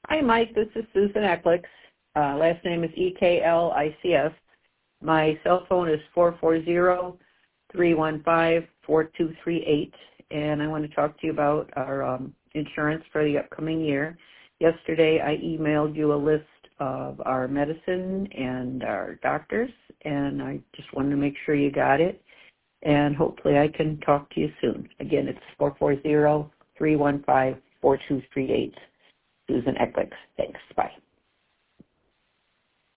Hi, Mike. This is Susan Ecklicks. Last name is Eklics. My cell phone is 440-315-4238, and I want to talk to you about our insurance for the upcoming year. Yesterday, I emailed you a list of our medicine and our doctors, and I just wanted to make sure you got it, and hopefully I can talk to you soon. Again, it's 440-315-4238. Susan Ecklicks. Thanks. Bye.